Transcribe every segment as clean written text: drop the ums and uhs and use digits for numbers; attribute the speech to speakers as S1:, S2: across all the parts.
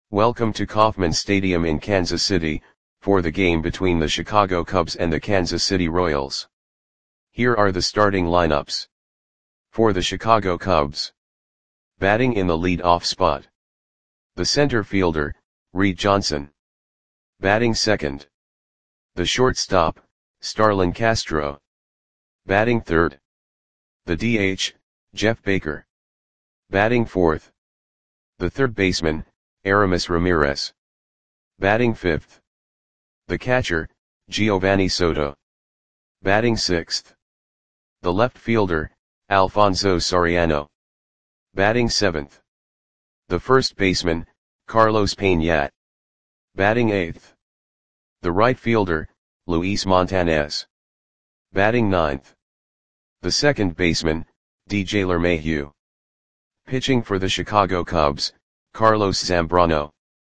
S1: Welcome to Kauffman Stadium in Kansas City, for the game between the Chicago Cubs and the Kansas City Royals. Here are the starting lineups. For the Chicago Cubs. Batting in the lead-off spot. The center fielder, Reed Johnson. Batting second. The shortstop, Starlin Castro. Batting third. The DH, Jeff Baker. Batting fourth. The third baseman, Aramis Ramirez. Batting fifth. The catcher, Giovanni Soto. Batting sixth. The left fielder, Alfonso Soriano. Batting seventh. The first baseman, Carlos Peña. Batting eighth. The right fielder, Luis Montanez. Batting ninth. The second baseman, DJ LeMahieu. Pitching for the Chicago Cubs, Carlos Zambrano.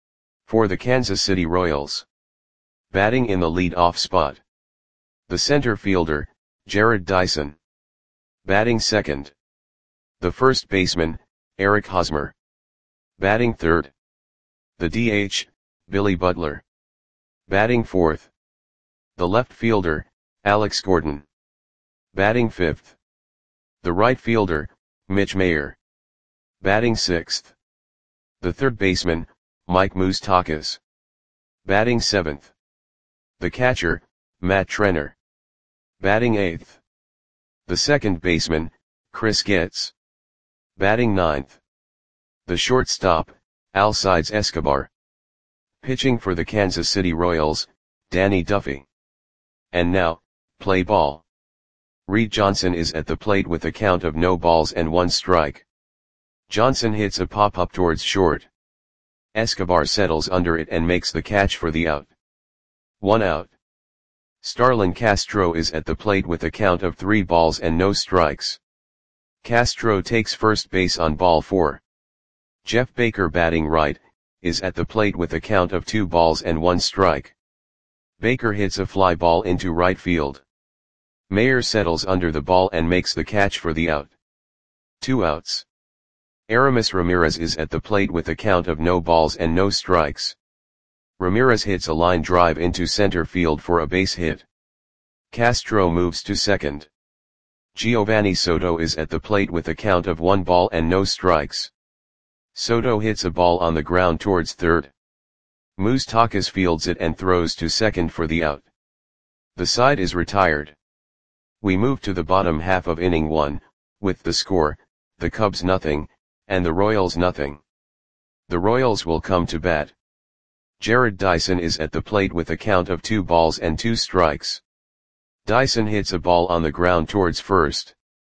S1: For the Kansas City Royals. Batting in the lead-off spot. The center fielder, Jarrod Dyson. Batting second. The first baseman, Eric Hosmer. Batting third. The DH, Billy Butler. Batting fourth. The left fielder, Alex Gordon. Batting fifth. The right fielder, Mitch Mayer. Batting sixth. The third baseman, Mike Moustakas. Batting seventh. The catcher, Matt Trenner. Batting eighth. The second baseman, Chris Getz. Batting ninth. The shortstop, Alcides Escobar. Pitching for the Kansas City Royals, Danny Duffy. And now, play ball. Reed Johnson is at the plate with a count of no balls and 1 strike. Johnson hits a pop-up towards short. Escobar settles under it and makes the catch for the out. 1 out. Starlin Castro is at the plate with a count of 3 balls and no strikes. Castro takes first base on ball 4. Jeff Baker, batting right, is at the plate with a count of 2 balls and 1 strike. Baker hits a fly ball into right field. Mayer settles under the ball and makes the catch for the out. 2 outs. Aramis Ramirez is at the plate with a count of no balls and no strikes. Ramirez hits a line drive into center field for a base hit. Castro moves to second. Giovanni Soto is at the plate with a count of 1 ball and no strikes. Soto hits a ball on the ground towards third. Moustakas fields it and throws to second for the out. The side is retired. We move to the bottom half of inning 1, with the score, the Cubs 0, and the Royals 0. The Royals will come to bat. Jarrod Dyson is at the plate with a count of 2 balls and 2 strikes. Dyson hits a ball on the ground towards first.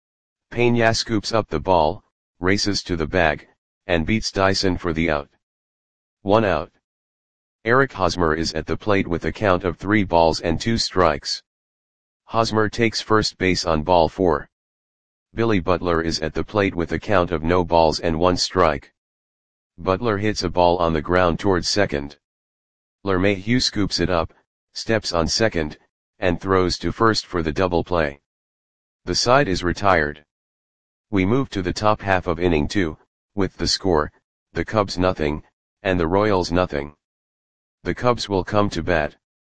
S1: Peña scoops up the ball, races to the bag, and beats Dyson for the out. 1 out. Eric Hosmer is at the plate with a count of 3 balls and 2 strikes. Hosmer takes first base on ball 4. Billy Butler is at the plate with a count of no balls and 1 strike. Butler hits a ball on the ground towards second. LeMahieu scoops it up, steps on second, and throws to first for the double play. The side is retired. We move to the top half of inning 2, with the score, the Cubs 0, and the Royals 0. The Cubs will come to bat.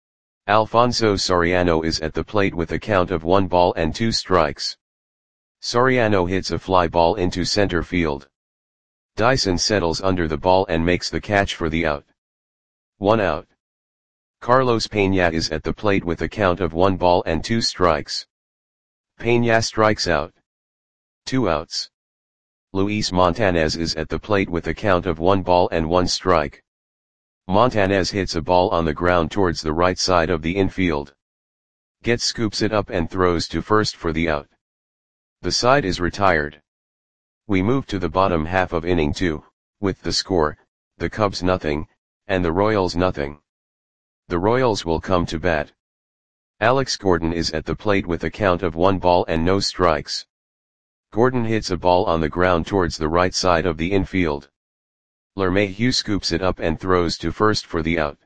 S1: Alfonso Soriano is at the plate with a count of 1 ball and 2 strikes. Soriano hits a fly ball into center field. Dyson settles under the ball and makes the catch for the out. 1 out. Carlos Peña is at the plate with a count of 1 ball and 2 strikes. Peña strikes out. 2 outs. Luis Montanez is at the plate with a count of 1 ball and 1 strike. Montanez hits a ball on the ground towards the right side of the infield. Getz scoops it up and throws to first for the out. The side is retired. We move to the bottom half of inning 2, with the score, the Cubs 0, and the Royals 0. The Royals will come to bat. Alex Gordon is at the plate with a count of 1 ball and no strikes. Gordon hits a ball on the ground towards the right side of the infield. LeMahieu scoops it up and throws to first for the out.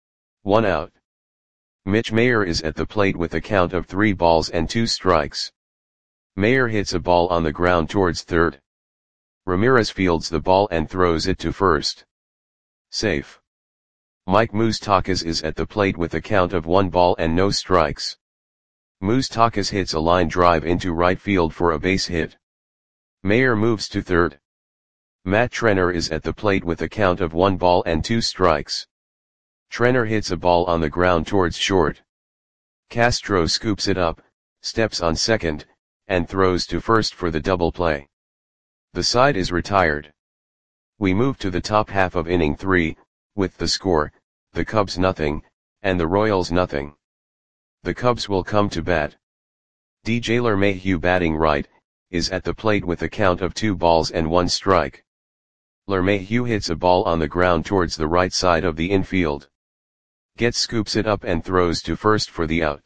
S1: 1 out. Mitch Mayer is at the plate with a count of 3 balls and 2 strikes. Mayer hits a ball on the ground towards third. Ramirez fields the ball and throws it to first. Safe. Mike Moustakas is at the plate with a count of 1 ball and no strikes. Moustakas hits a line drive into right field for a base hit. Mayer moves to third. Matt Trenner is at the plate with a count of 1 ball and 2 strikes. Trenner hits a ball on the ground towards short. Castro scoops it up, steps on second, and throws to first for the double play. The side is retired. We move to the top half of inning 3, with the score, the Cubs nothing, and the Royals nothing. The Cubs will come to bat. DJ LeMahieu batting right, is at the plate with a count of 2 balls and 1 strike. LeMahieu hits a ball on the ground towards the right side of the infield. Getz scoops it up and throws to first for the out.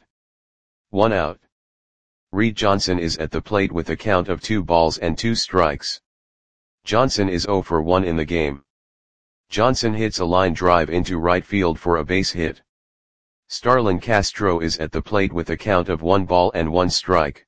S1: 1 out. Reed Johnson is at the plate with a count of 2 balls and 2 strikes. Johnson is 0 for 1 in the game. Johnson hits a line drive into right field for a base hit. Starlin Castro is at the plate with a count of 1 ball and 1 strike.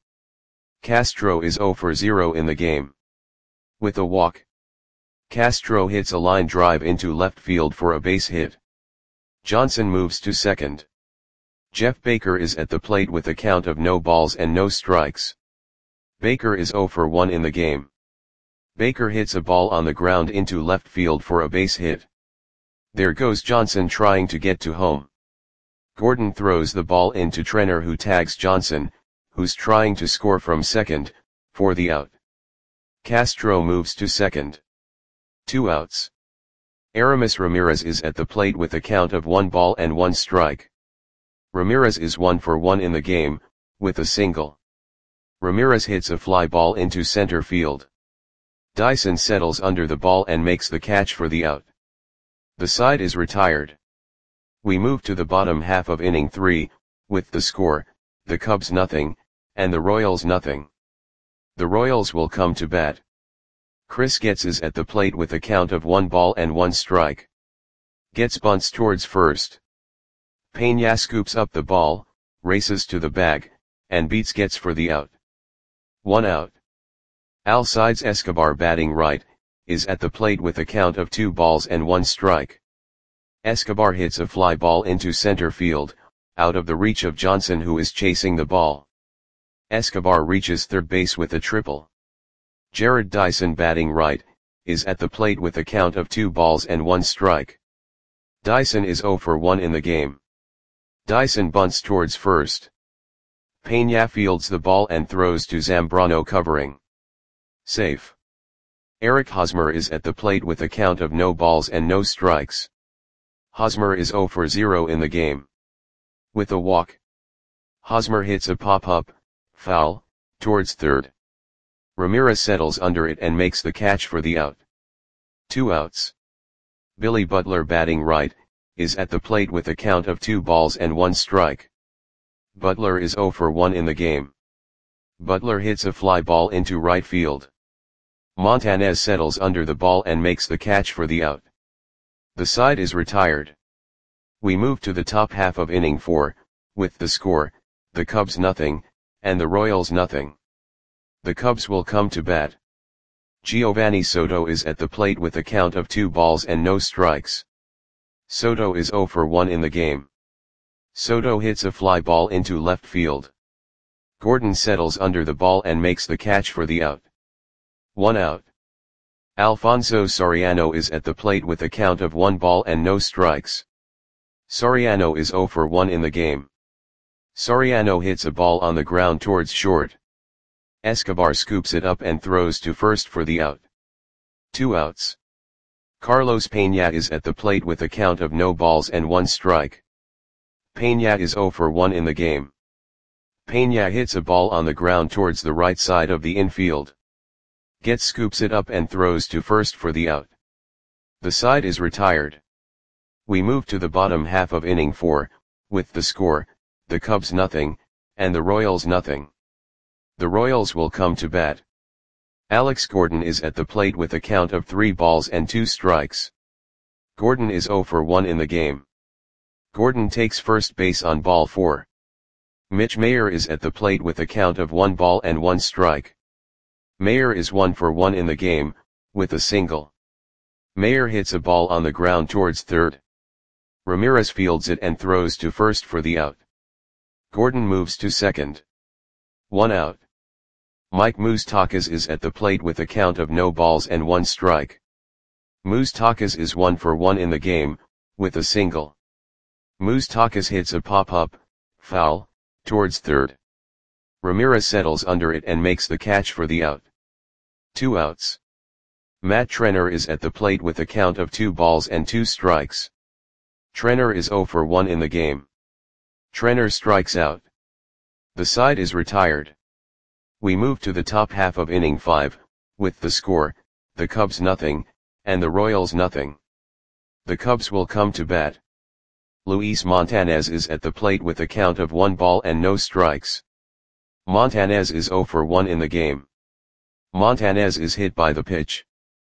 S1: Castro is 0 for 0 in the game. With a walk, Castro hits a line drive into left field for a base hit. Johnson moves to second. Jeff Baker is at the plate with a count of no balls and no strikes. Baker is 0 for 1 in the game. Baker hits a ball on the ground into left field for a base hit. There goes Johnson trying to get to home. Gordon throws the ball into Trenner, who tags Johnson, who's trying to score from second, for the out. Castro moves to second. 2 outs. Aramis Ramirez is at the plate with a count of 1 ball and 1 strike. Ramirez is 1 for 1 in the game, with a single. Ramirez hits a fly ball into center field. Dyson settles under the ball and makes the catch for the out. The side is retired. We move to the bottom half of inning 3, with the score, the Cubs nothing, and the Royals nothing. The Royals will come to bat. Chris Getz is at the plate with a count of 1 ball and 1 strike. Getz bunts towards first. Peña scoops up the ball, races to the bag, and beats Getz for the out. 1 out. Alcides Escobar batting right, is at the plate with a count of 2 balls and 1 strike. Escobar hits a fly ball into center field, out of the reach of Johnson, who is chasing the ball. Escobar reaches third base with a triple. Jared Dyson batting right, is at the plate with a count of 2 balls and 1 strike. Dyson is 0 for 1 in the game. Dyson bunts towards first. Peña fields the ball and throws to Zambrano covering. Safe. Eric Hosmer is at the plate with a count of no balls and no strikes. Hosmer is 0 for 0 in the game. With a walk, Hosmer hits a pop-up, foul, towards third. Ramirez settles under it and makes the catch for the out. 2 outs. Billy Butler batting right, is at the plate with a count of 2 balls and 1 strike. Butler is 0 for 1 in the game. Butler hits a fly ball into right field. Montanez settles under the ball and makes the catch for the out. The side is retired. We move to the top half of inning 4, with the score, the Cubs nothing, and the Royals nothing. The Cubs will come to bat. Giovanni Soto is at the plate with a count of 2 balls and no strikes. Soto is 0 for 1 in the game. Soto hits a fly ball into left field. Gordon settles under the ball and makes the catch for the out. 1 out. Alfonso Soriano is at the plate with a count of 1 ball and no strikes. Soriano is 0 for 1 in the game. Soriano hits a ball on the ground towards short. Escobar scoops it up and throws to first for the out. 2 outs. Carlos Peña is at the plate with a count of no balls and 1 strike. Peña is 0 for 1 in the game. Peña hits a ball on the ground towards the right side of the infield. Getz scoops it up and throws to first for the out. The side is retired. We move to the bottom half of inning 4, with the score, the Cubs nothing, and the Royals nothing. The Royals will come to bat. Alex Gordon is at the plate with a count of 3 balls and 2 strikes. Gordon is 0 for 1 in the game. Gordon takes first base on ball 4. Mitch Mayer is at the plate with a count of 1 ball and 1 strike. Mayer is 1 for 1 in the game, with a single. Mayer hits a ball on the ground towards third. Ramirez fields it and throws to first for the out. Gordon moves to second. 1 out. Mike Moustakas is at the plate with a count of no balls and 1 strike. Moustakas is 1 for 1 in the game, with a single. Moustakas hits a pop-up, foul, towards third. Ramirez settles under it and makes the catch for the out. 2 outs. Matt Trenner is at the plate with a count of 2 balls and 2 strikes. Trenner is 0 for 1 in the game. Trenner strikes out. The side is retired. We move to the top half of inning 5, with the score, the Cubs nothing, and the Royals nothing. The Cubs will come to bat. Luis Montanez is at the plate with a count of 1 ball and no strikes. Montanez is 0 for 1 in the game. Montanez is hit by the pitch.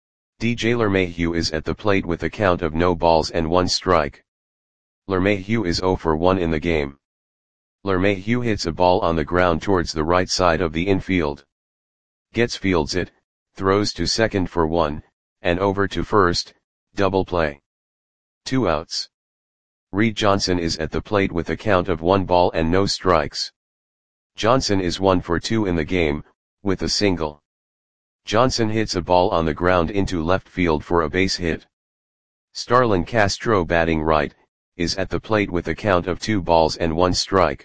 S1: DJ LeMahieu is at the plate with a count of no balls and 1 strike. LeMahieu is 0 for 1 in the game. LeMahieu hits a ball on the ground towards the right side of the infield. Getz fields it, throws to second for 1, and over to first, double play. 2 outs. Reed Johnson is at the plate with a count of 1 ball and no strikes. Johnson is 1 for 2 in the game, with a single. Johnson hits a ball on the ground into left field for a base hit. Starlin Castro, batting right, is at the plate with a count of 2 balls and 1 strike.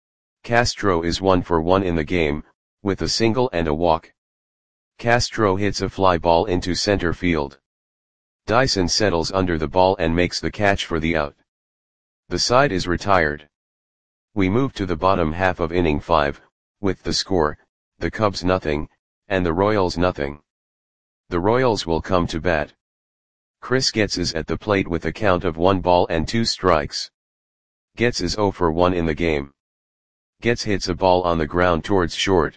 S1: Castro is 1 for 1 in the game, with a single and a walk. Castro hits a fly ball into center field. Dyson settles under the ball and makes the catch for the out. The side is retired. We move to the bottom half of inning 5, with the score, the Cubs nothing, and the Royals nothing. The Royals will come to bat. Chris Getz is at the plate with a count of 1 ball and 2 strikes. Getz is 0 for 1 in the game. Getz hits a ball on the ground towards short.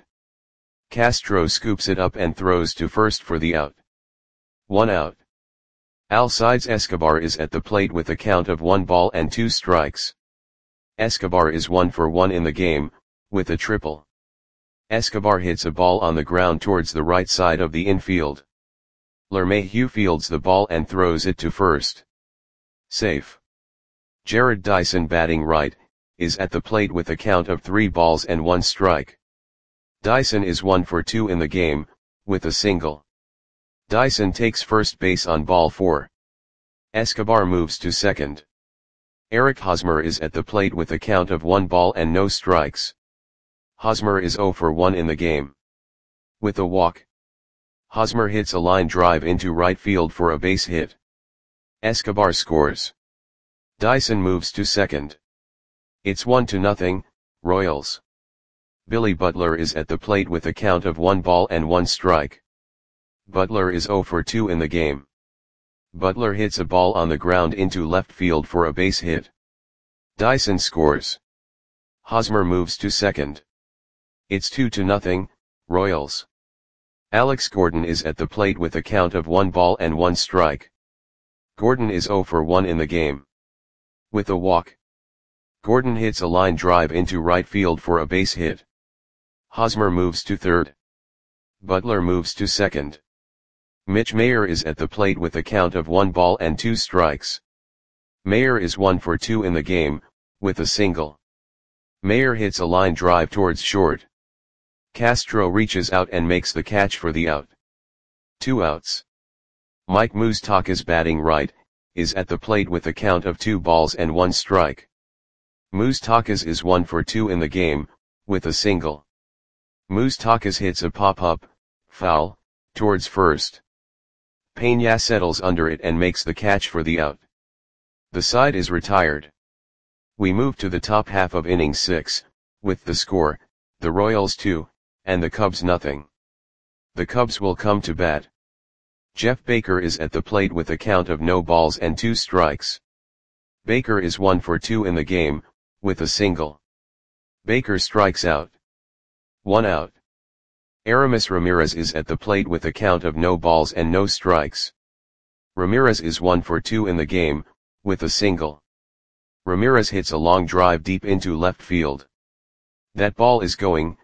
S1: Castro scoops it up and throws to first for the out. 1 out. Alcides Escobar is at the plate with a count of 1 ball and 2 strikes. Escobar is 1 for 1 in the game, with a triple. Escobar hits a ball on the ground towards the right side of the infield. LeMahieu fields the ball and throws it to first. Safe. Jared Dyson, batting right, is at the plate with a count of 3 balls and 1 strike. Dyson is 1 for 2 in the game, with a single. Dyson takes first base on ball 4. Escobar moves to second. Eric Hosmer is at the plate with a count of 1 ball and no strikes. Hosmer is 0 for 1 in the game. With a walk. Hosmer hits a line drive into right field for a base hit. Escobar scores. Dyson moves to second. It's 1-0, Royals. Billy Butler is at the plate with a count of 1 ball and 1 strike. Butler is 0 for 2 in the game. Butler hits a ball on the ground into left field for a base hit. Dyson scores. Hosmer moves to second. It's 2-0, Royals. Alex Gordon is at the plate with a count of 1 ball and 1 strike. Gordon is 0 for 1 in the game. With a walk. Gordon hits a line drive into right field for a base hit. Hosmer moves to third. Butler moves to second. Mitch Mayer is at the plate with a count of 1 ball and 2 strikes. Mayer is 1 for 2 in the game, with a single. Mayer hits a line drive towards short. Castro reaches out and makes the catch for the out. 2 outs. Mike Moustakas, batting right, is at the plate with a count of 2 balls and 1 strike. Moustakas is 1 for 2 in the game, with a single. Moustakas hits a pop-up, foul, towards first. Peña settles under it and makes the catch for the out. The side is retired. We move to the top half of inning 6, with the score, the Royals 2, and the Cubs nothing. The Cubs will come to bat. Jeff Baker is at the plate with a count of no balls and 2 strikes. Baker is 1 for 2 in the game, with a single. Baker strikes out. 1 out. Aramis Ramirez is at the plate with a count of no balls and no strikes. Ramirez is 1 for 2 in the game, with a single. Ramirez hits a long drive deep into left field. That ball is gone.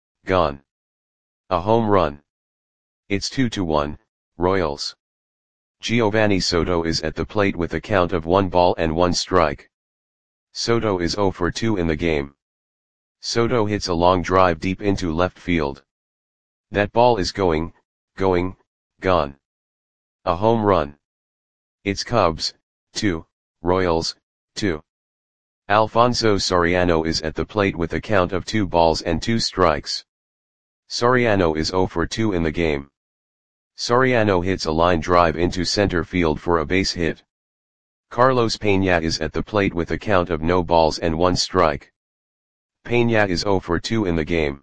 S1: A home run. It's 2-1, Royals. Giovanni Soto is at the plate with a count of 1 ball and 1 strike. Soto is 0 for 2 in the game. Soto hits a long drive deep into left field. That ball is going, gone. A home run. It's Cubs, 2, Royals, 2. Alfonso Soriano is at the plate with a count of 2 balls and 2 strikes. Soriano is 0 for 2 in the game. Soriano hits a line drive into center field for a base hit. Carlos Peña is at the plate with a count of no balls and 1 strike. Peña is 0 for 2 in the game.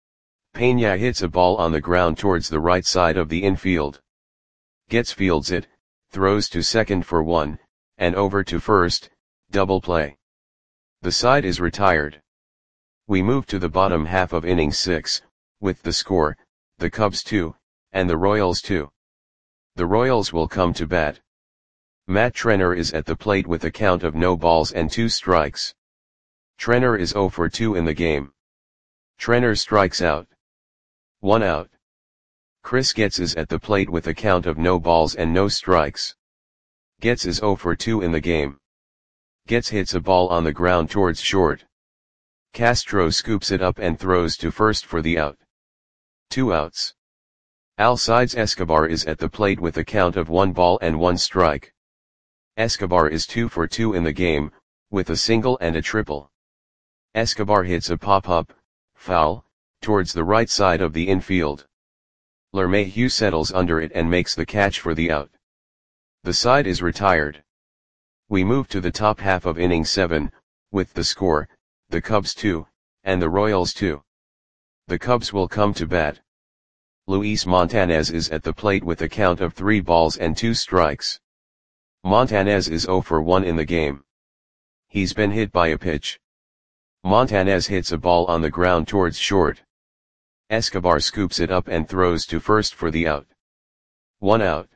S1: Peña hits a ball on the ground towards the right side of the infield. Getz fields it, throws to second for 1, and over to first, double play. The side is retired. We move to the bottom half of inning 6, with the score, the Cubs 2, and the Royals 2. The Royals will come to bat. Matt Trenner is at the plate with a count of no balls and 2 strikes. Trenner is 0 for 2 in the game. Trenner strikes out. 1 out. Chris Getz is at the plate with a count of no balls and no strikes. Getz is 0 for 2 in the game. Getz hits a ball on the ground towards short. Castro scoops it up and throws to first for the out. 2 outs. Alcides Escobar is at the plate with a count of 1 ball and 1 strike. Escobar is 2 for 2 in the game, with a single and a triple. Escobar hits a pop-up, foul, towards the right side of the infield. LeMahieu settles under it and makes the catch for the out. The side is retired. We move to the top half of inning 7, with the score, the Cubs 2, and the Royals 2. The Cubs will come to bat. Luis Montanez is at the plate with a count of 3 balls and 2 strikes. Montanez is 0 for 1 in the game. He's been hit by a pitch. Montanez hits a ball on the ground towards short. Escobar scoops it up and throws to first for the out. 1 out.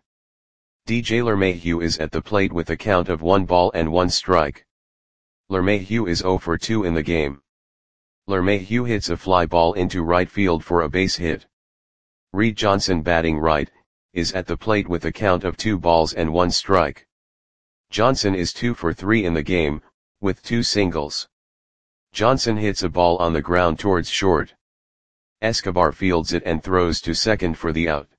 S1: DJ LeMahieu is at the plate with a count of 1 ball and 1 strike. LeMahieu is 0 for 2 in the game. LeMahieu hits a fly ball into right field for a base hit. Reed Johnson, batting right, is at the plate with a count of 2 balls and 1 strike. Johnson is 2 for 3 in the game, with 2 singles. Johnson hits a ball on the ground towards short. Escobar fields it and throws to second for the out.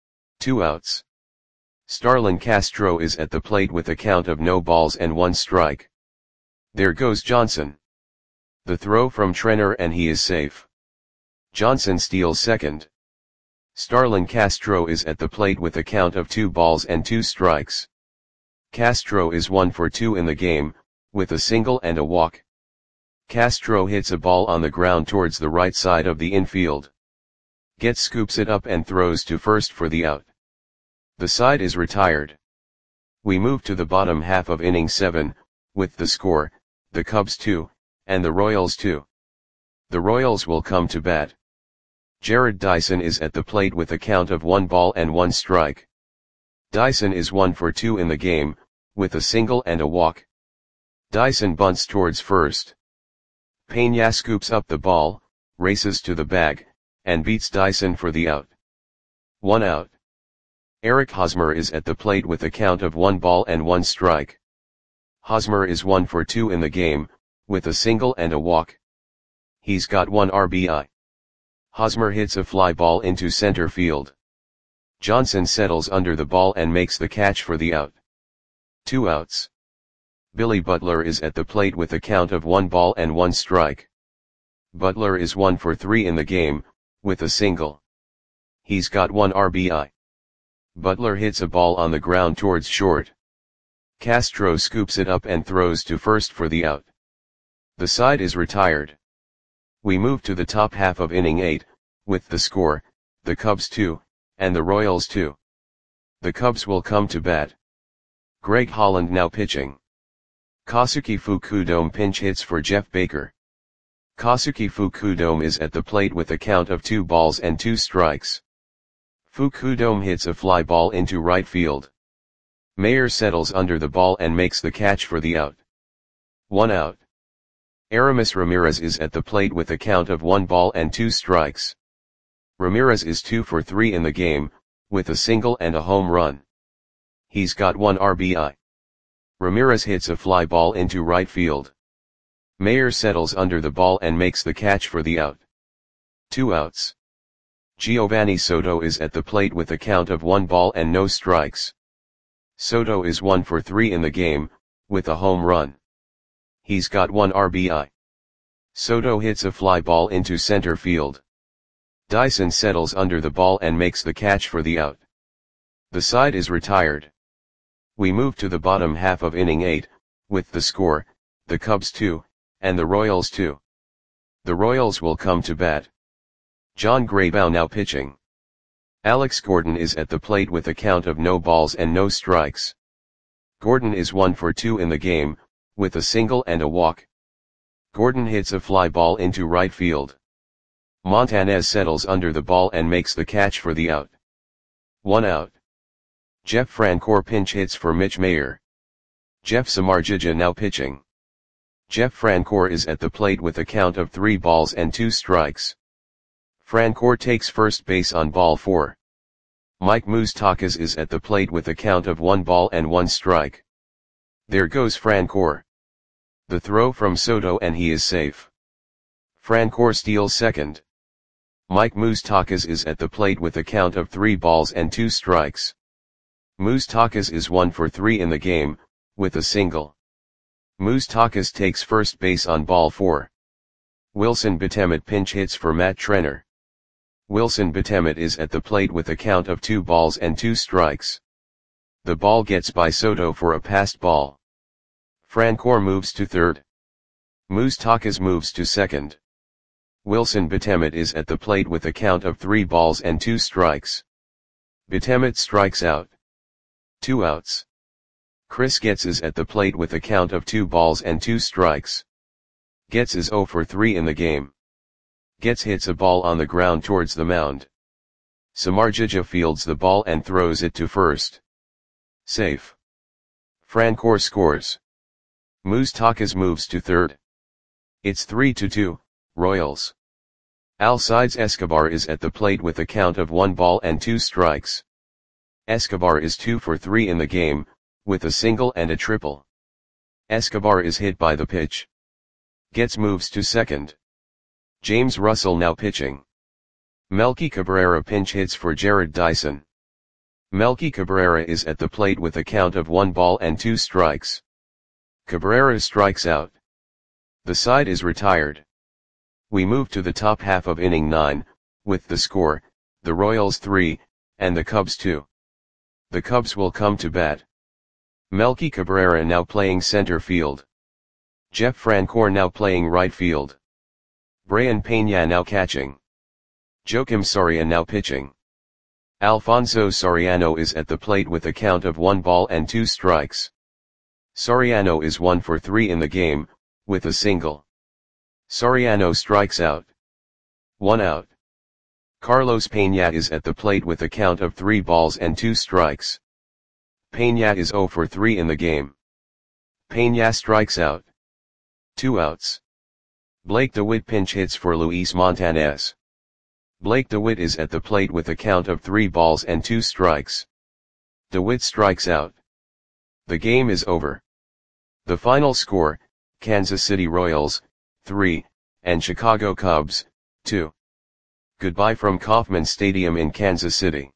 S1: 2 outs. Starlin Castro is at the plate with a count of no balls and 1 strike. There goes Johnson. The throw from Trenner and he is safe. Johnson steals second. Starlin Castro is at the plate with a count of 2 balls and 2 strikes. Castro is 1 for 2 in the game, with a single and a walk. Castro hits a ball on the ground towards the right side of the infield. Getz scoops it up and throws to first for the out. The side is retired. We move to the bottom half of inning 7, with the score, the Cubs 2, and the Royals 2. The Royals will come to bat. Jared Dyson is at the plate with a count of 1 ball and 1 strike. Dyson is 1 for 2 in the game, with a single and a walk. Dyson bunts towards first. Peña scoops up the ball, races to the bag, and beats Dyson for the out. 1 out. Eric Hosmer is at the plate with a count of 1 ball and 1 strike. Hosmer is 1 for 2 in the game, with a single and a walk. He's got 1 RBI. Hosmer hits a fly ball into center field. Johnson settles under the ball and makes the catch for the out. 2 outs. Billy Butler is at the plate with a count of 1 ball and 1 strike. Butler is 1 for 3 in the game, with a single. He's got 1 RBI. Butler hits a ball on the ground towards short. Castro scoops it up and throws to first for the out. The side is retired. We move to the top half of inning 8, with the score, the Cubs 2, and the Royals 2. The Cubs will come to bat. Greg Holland now pitching. Kosuke Fukudome pinch hits for Jeff Baker. Kosuke Fukudome is at the plate with a count of 2 balls and 2 strikes. Fukudome hits a fly ball into right field. Mayer settles under the ball and makes the catch for the out. 1 out. Aramis Ramirez is at the plate with a count of 1 ball and 2 strikes. Ramirez is 2 for 3 in the game, with a single and a home run. He's got 1 RBI. Ramirez hits a fly ball into right field. Mayer settles under the ball and makes the catch for the out. 2 outs. Giovanni Soto is at the plate with a count of 1 ball and no strikes. Soto is 1 for 3 in the game, with a home run. He's got 1 RBI. Soto hits a fly ball into center field. Dyson settles under the ball and makes the catch for the out. The side is retired. We move to the bottom half of inning 8, with the score, the Cubs 2, and the Royals 2. The Royals will come to bat. John Graybow now pitching. Alex Gordon is at the plate with a count of no balls and no strikes. Gordon is 1 for 2 in the game, with a single and a walk. Gordon hits a fly ball into right field. Montanez settles under the ball and makes the catch for the out. 1 out. Jeff Francoeur pinch hits for Mitch Mayer. Jeff Samardzija now pitching. Jeff Francoeur is at the plate with a count of 3 balls and 2 strikes. Francoeur takes first base on ball 4. Mike Moustakas is at the plate with a count of 1 ball and 1 strike. There goes Francoeur. The throw from Soto and he is safe. Francoeur steals second. Mike Moustakas is at the plate with a count of 3 balls and 2 strikes. Moustakas is 1 for 3 in the game, with a single. Moustakas takes first base on ball 4. Wilson Betemet pinch hits for Matt Trenner. Wilson Betemet is at the plate with a count of 2 balls and 2 strikes. The ball gets by Soto for a passed ball. Francoeur moves to third. Moustakas moves to second. Wilson Betemet is at the plate with a count of 3 balls and 2 strikes. Betemet strikes out. 2 outs. Chris Getz is at the plate with a count of 2 balls and 2 strikes. Getz is 0 for 3 in the game. Getz hits a ball on the ground towards the mound. Samardzija fields the ball and throws it to first. Safe. Francoeur scores. Moustakas moves to third. It's 3-2, Royals. Alcides Escobar is at the plate with a count of 1 ball and 2 strikes. Escobar is 2 for 3 in the game, with a single and a triple. Escobar is hit by the pitch. Getz moves to second. James Russell now pitching. Melky Cabrera pinch hits for Jared Dyson. Melky Cabrera is at the plate with a count of 1 ball and 2 strikes. Cabrera strikes out. The side is retired. We move to the top half of inning 9, with the score, the Royals 3, and the Cubs 2. The Cubs will come to bat. Melky Cabrera now playing center field. Jeff Francoeur now playing right field. Brayan Peña now catching. Joakim Soria now pitching. Alfonso Soriano is at the plate with a count of 1 ball and 2 strikes. Soriano is 1 for 3 in the game, with a single. Soriano strikes out. 1 out. Carlos Peña is at the plate with a count of 3 balls and 2 strikes. Peña is 0 for 3 in the game. Peña strikes out. 2 outs. Blake DeWitt pinch hits for Luis Montanez. Blake DeWitt is at the plate with a count of 3 balls and 2 strikes. DeWitt strikes out. The game is over. The final score, Kansas City Royals, 3, and Chicago Cubs, 2. Goodbye from Kauffman Stadium in Kansas City.